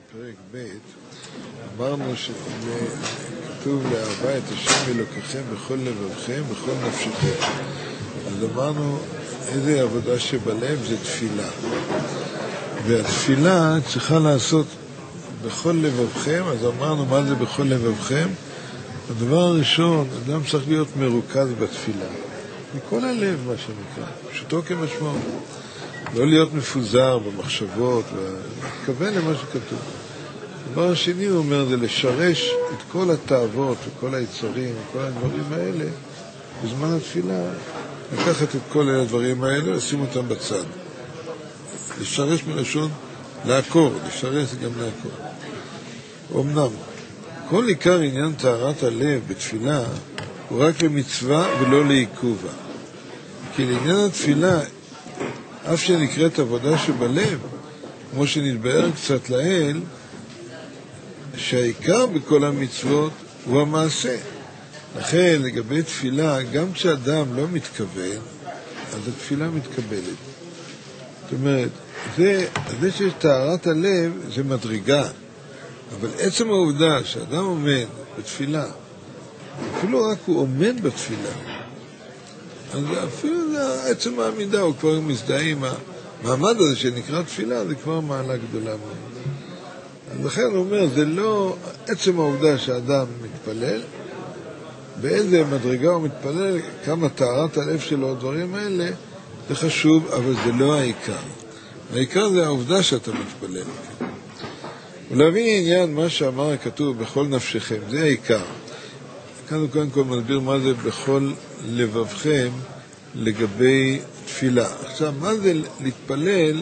בפרק ב' אמרנו שכתוב לאהבה את השם אלוקיכם בכל לבבכם, בכל נפשכם. אז אמרנו איזה עבודה שבלב זה תפילה. והתפילה צריכה לעשות בכל לבבכם. אז אמרנו מה זה בכל לבבכם? הדבר הראשון, אדם צריך להיות מרוכז בתפילה. מכל הלב מה שנקרא, פשוטו כמשמעו. לא להיות מפוזר במחשבות, ולהתכוון למה שכתוב. הדבר השני הוא אומר, זה לשרש את כל התאוות וכל היצרים וכל הדברים האלה בזמן התפילה, לקחת את כל הדברים האלה ולשים אותם בצד. לשרש מלשון לעקור, לשרש גם לעקור. אמנם, כל עיקר עניין טהרת הלב בתפילה הוא רק למצווה ולא לעיכובה. כי לעניין התפילה, אף שנקראת עבודה שבלב, כמו שנתבאר קצת לעיל, שהעיקר בכל המצוות הוא המעשה. לכן לגבי תפילה, גם כשאדם לא מתכוון, אז התפילה מתקבלת. זאת אומרת, זה שיש טהרת הלב זה מדרגה, אבל עצם העובדה שאדם עומד בתפילה, אפילו רק הוא עומד בתפילה, אז אפילו עצם העמידה הוא כבר מזדהה עם המעמד הזה שנקרא תפילה, זה כבר מעלה גדולה מאוד. אז לכן הוא אומר, זה לא עצם העובדה שאדם מתפלל, באיזה מדרגה הוא מתפלל, כמה טהרת הלב שלו, הדברים האלה, זה חשוב, אבל זה לא העיקר. העיקר זה העובדה שאתה מתפלל. ולהבין עניין מה שאמר הכתוב בכל נפשכם, זה העיקר. כאן הוא קודם כל מסביר מה זה בכל לבבכם לגבי תפילה. עכשיו, מה זה להתפלל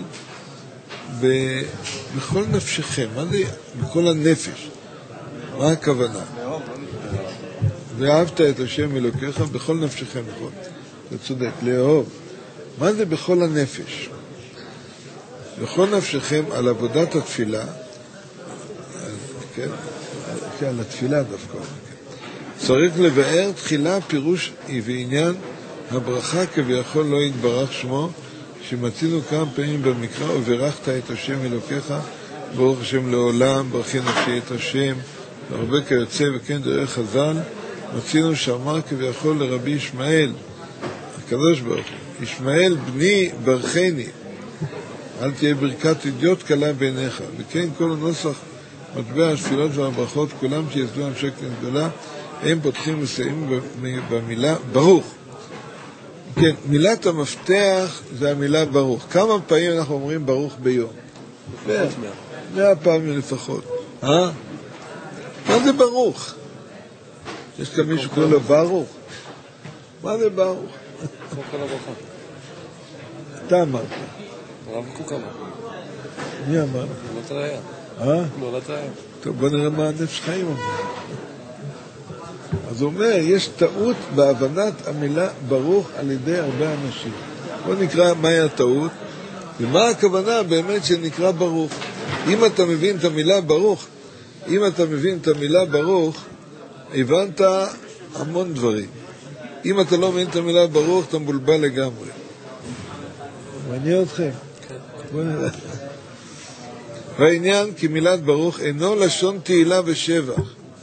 בכל נפשכם? מה זה בכל הנפש? מה הכוונה? ואהבת את השם אלוקיך בכל נפשכם, נכון? אתה צודק, לאהוב. מה זה בכל הנפש? בכל נפשכם על עבודת התפילה, כן, על התפילה דווקא. צריך לבאר תחילה פירוש ועניין הברכה כביכול לא יתברך שמו, שמצינו כמה פעמים במקרא, וברכת את השם אלוקיך, ברוך השם לעולם, ברכי נפשי את השם, והרבה כיוצא וכן דרך חז"ל, מצינו שאמר כביכול לרבי ישמעאל, הקדוש ברוך הוא, ישמעאל בני ברכני, אל תהיה ברכת אידיוט קלה בעיניך, וכן כל הנוסח מטבע השפילות והברכות, כולם שיסדו המשקת גדולה, הם פותחים ומסיימים במילה ברוך. כן, מילת המפתח זה המילה ברוך. כמה פעמים אנחנו אומרים ברוך ביום? 100 פעמים לפחות. מה זה ברוך? יש כאן מישהו קורא לו ברוך? מה זה ברוך? אתה אמרת. הרב קוק אמר. מי אמר? נולת ראיה. נולת ראיה. טוב, בוא נראה מה הנפש חיים אומר. אז הוא אומר, יש טעות בהבנת המילה ברוך על ידי הרבה אנשים. בוא נקרא מהי הטעות, ומה הכוונה באמת שנקרא ברוך. אם אתה מבין את המילה ברוך, הבנת המון דברים. אם אתה לא מבין את המילה ברוך, אתה מבולבל לגמרי. מעניין אתכם? בוא נראה. והעניין כי מילת ברוך אינו לשון תהילה ושבח.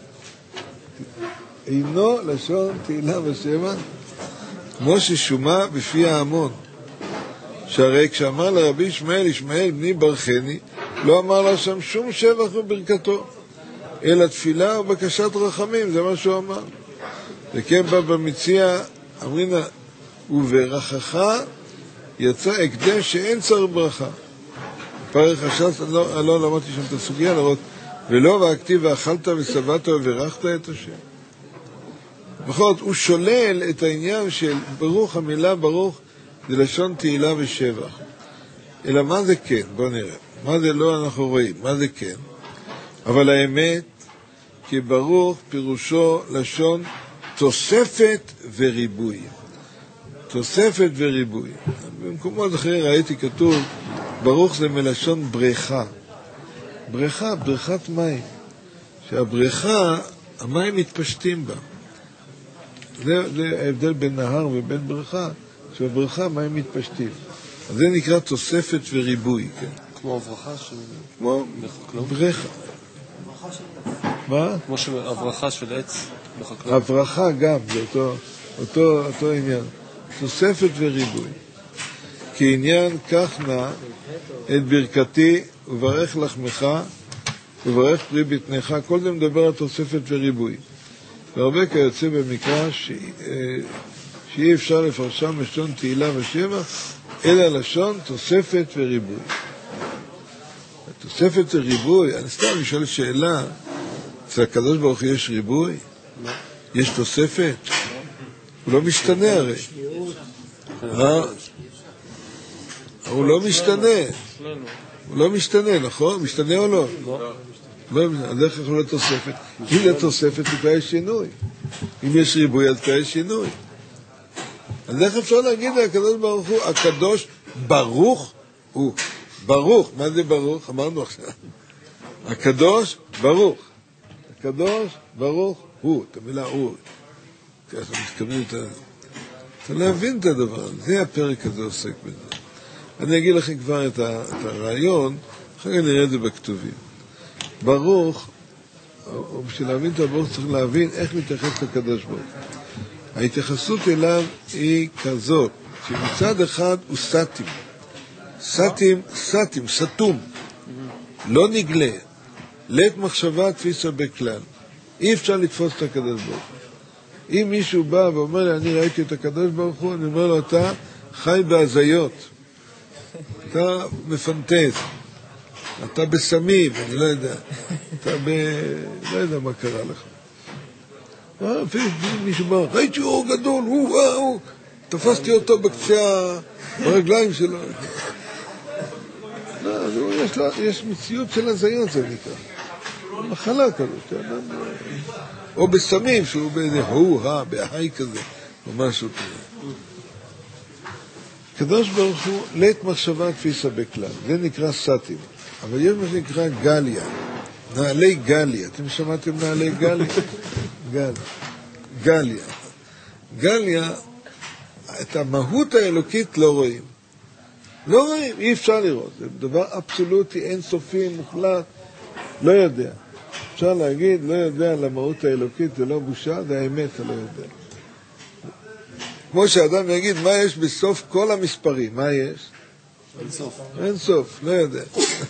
אינו לשון תהילה ושבח, כמו ששומע בפי ההמון. שהרי כשאמר לרבי ישמעאל, ישמעאל בני ברכני, לא אמר לה שם שום שבח וברכתו, אלא תפילה ובקשת רחמים, זה מה שהוא אמר. וכן בא במציע, אמרינה, וברכך יצא הקדם שאין צר ברכה. פרח השס, לא למדתי שם את הסוגיה, לראות, ולא והכתיב ואכלת ושבעת וברכת את השם. בכל זאת, הוא שולל את העניין של ברוך, המילה ברוך, זה לשון תהילה ושבח. אלא מה זה כן? בוא נראה. מה זה לא אנחנו רואים, מה זה כן? אבל האמת, כי ברוך פירושו לשון תוספת וריבוי. תוספת וריבוי. במקומות אחרים ראיתי כתוב, ברוך זה מלשון בריכה. בריכה, בריכת מים. שהבריכה, המים מתפשטים בה. זה ההבדל בין נהר ובין בריכה, שבבריכה מים מתפשטים. אז זה נקרא תוספת וריבוי, כן? כמו הברכה של... כמו ברכה. מה? כמו הברכה של עץ בחקלאות. הברכה גם, זה אותו עניין. תוספת וריבוי. כי עניין כך נע את ברכתי וברך לחמך וברך פרי בטנך. כל זה מדבר על תוספת וריבוי. והרבה כיוצא במקרא שאי אפשר לפרשם לשון תהילה ושבח, אלא לשון תוספת וריבוי. תוספת וריבוי, אני סתם לשאול שאלה, אצל הקדוש ברוך הוא יש ריבוי? יש תוספת? הוא לא משתנה הרי. הוא לא משתנה. הוא לא משתנה, נכון? משתנה או לא? לא. אז איך יכול להיות תוספת? אם זה תוספת, זה כבר יש שינוי. אם יש ריבוי, אז כבר יש שינוי. אז איך אפשר להגיד לקדוש ברוך הוא, הקדוש ברוך הוא. ברוך, מה זה ברוך? אמרנו עכשיו. הקדוש ברוך. הקדוש ברוך הוא. את המילה הוא. ככה מתכוונים את אתה להבין את הדבר. זה הפרק הזה עוסק בזה. אני אגיד לכם כבר את הרעיון, אחר כך נראה את זה בכתובים. ברוך, או בשביל להבין את הברוך צריך להבין איך מתייחס לקדוש ברוך. ההתייחסות אליו היא כזאת, שמצד אחד הוא סתים. סתים, סתום. לא נגלה. לית מחשבה תפיסה בכלל. אי אפשר לתפוס את הקדוש ברוך. אם מישהו בא ואומר לי, אני ראיתי את הקדוש ברוך הוא, אני אומר לו, אתה חי בהזיות. אתה מפנטז. אתה בסמים, אני לא יודע. לא יודע מה קרה לך. אפילו מישהו בא, ראיתי אור גדול, הוא, תפסתי אותו בקצה הרגליים שלו. לא, יש מציאות של הזיות, זה נקרא. מחלה כזאת. או בסמים, שהוא באיזה בהיי כזה, או משהו כזה. קדוש ברוך הוא, לית מחשבה תפיסה בכלל. זה נקרא סתים. אבל יש מה שנקרא גליה. נעלי גליה. אתם שמעתם נעלי גליה? גליה. גליה, את המהות האלוקית לא רואים. לא רואים, אי אפשר לראות. זה דבר אבסולוטי, אינסופי, מוחלט. לא יודע. אפשר להגיד, לא יודע על המהות האלוקית, זה לא בושה, זה האמת, אתה לא יודע. כמו שאדם יגיד, מה יש בסוף כל המספרים? מה יש? אין סוף, לא יודע.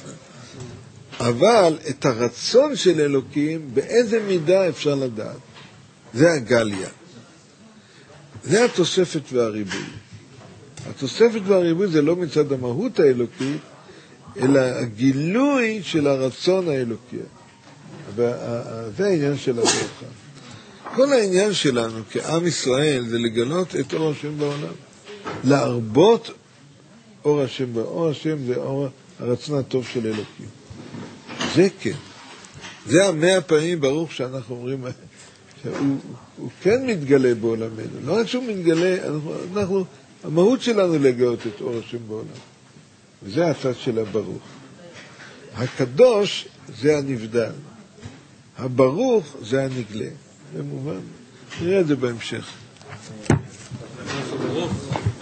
אבל את הרצון של אלוקים, באיזה מידה אפשר לדעת? זה הגליה. זה התוספת והריבוי. התוספת והריבוי זה לא מצד המהות האלוקית, אלא הגילוי של הרצון האלוקי. זה העניין של הברכה. כל העניין שלנו כעם ישראל זה לגלות את אור השם בעולם. להרבות אור השם. אור השם זה אור הרצון הטוב של אלוקים. זה כן. זה 100 פעמים ברוך שאנחנו אומרים שהוא כן מתגלה בעולמנו. לא רק שהוא מתגלה, המהות שלנו לגלות את אור השם בעולם. וזה הצד של הברוך. הקדוש זה הנבדל. הברוך זה הנגלה. זה מובן. נראה את זה בהמשך.